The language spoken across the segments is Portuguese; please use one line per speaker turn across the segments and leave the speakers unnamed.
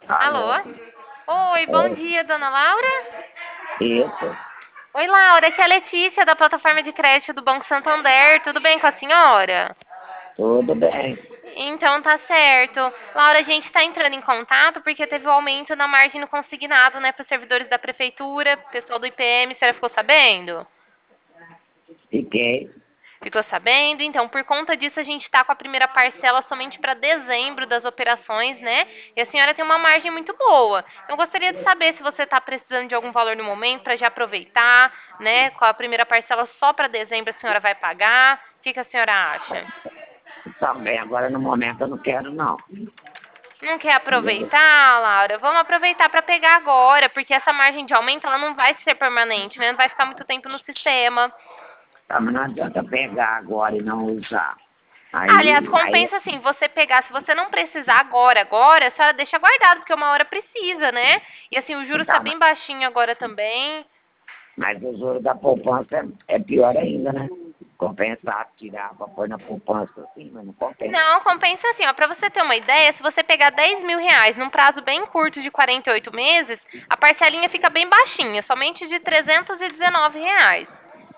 Alô?
Alô? Oi, bom
É,
dia, dona Laura?
isso,
Oi, Laura, aqui é a Letícia, da plataforma de crédito do Banco Santander. Tudo bem com a senhora?
tudo bem.
Então tá certo. Laura, a gente está entrando em contato porque teve um aumento na margem no consignado, né, para os servidores da prefeitura, pessoal do IPM, a senhora ficou sabendo?
Fiquei.
Ficou sabendo? Então, por conta disso, a gente está com a primeira parcela somente para dezembro das operações, né? E a senhora tem uma margem muito boa. Eu gostaria de saber se você está precisando de algum valor no momento para já aproveitar, né? Com a primeira parcela só para dezembro a senhora vai pagar. O que a senhora acha?
Também agora no momento eu não quero não.
Não quer aproveitar, Laura? Vamos aproveitar para pegar agora, porque essa margem de aumento ela não vai ser permanente, né? Não vai ficar muito tempo no sistema.
Mas não adianta pegar agora e não usar.
Aliás,
Aí,
compensa assim, você pegar, se você não precisar agora, a senhora deixa guardado, porque uma hora precisa, né? E assim, o juros está
tá,
bem baixinho agora também.
mas o juro da poupança é pior ainda, né? Compensar, tirar para pôr na poupança assim, mas não compensa.
Não, compensa assim, ó, pra você ter uma ideia, se você pegar 10 mil reais num prazo bem curto de 48 meses, a parcelinha fica bem baixinha, somente de 319 reais.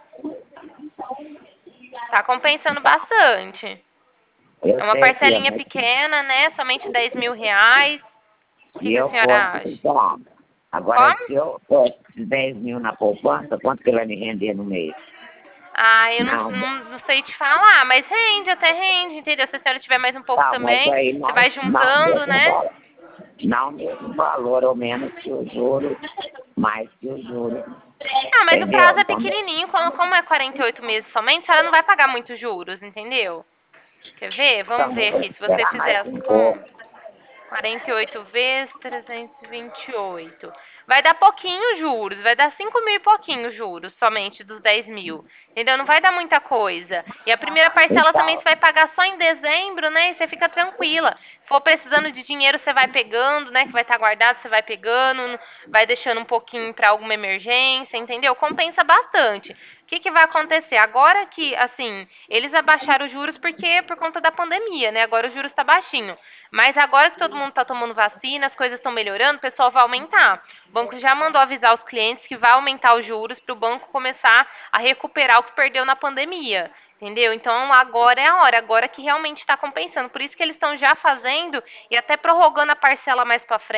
Tá compensando bastante.
Eu
É uma
sei, filha,
parcelinha
mas
pequena, né? Somente 10 mil reais. O
se
que a
eu
senhora
fosse,
acha?
então, agora
Como?
se eu fosse 10 mil na poupança, quanto que vai me render no mês?
Ah, eu não,
Nada.
não, não sei te falar, mas rende, até rende, entendeu? Se a senhora tiver mais um pouco
Tá, mas
também,
aí
você
não,
vai
não
juntando,
mesmo
né?
valor. Não mesmo valor, ou menos que o juro, mais que o juro.
Ah, mas o
Entendeu?
prazo é
Então,
pequenininho, como é 48 meses somente, a senhora não vai pagar muitos juros, entendeu? Quer ver? Vamos
também
ver
vou
aqui, se você
esperar
fizer
mais
as
um pouco.
contas. 48 vezes 328. Vai dar pouquinho juros, vai dar 5 mil e pouquinho juros, somente dos 10 mil. Entendeu? Não vai dar muita coisa. E a primeira parcela também
Então,
você vai pagar só em dezembro, né? E você fica tranquila. Se for precisando de dinheiro, você vai pegando, né? Que vai estar guardado, você vai pegando, vai deixando um pouquinho para alguma emergência, entendeu? Compensa bastante. O que vai acontecer? Agora que, assim, eles abaixaram os juros porque por conta da pandemia, né? Agora o juros está baixinho. Mas agora que todo mundo está tomando vacina, as coisas estão melhorando, o pessoal vai aumentar. O banco já mandou avisar os clientes que vai aumentar os juros para o banco começar a recuperar o que perdeu na pandemia. Entendeu? Então agora é a hora, agora que realmente está compensando. Por isso que eles estão já fazendo e até prorrogando a parcela mais para frente.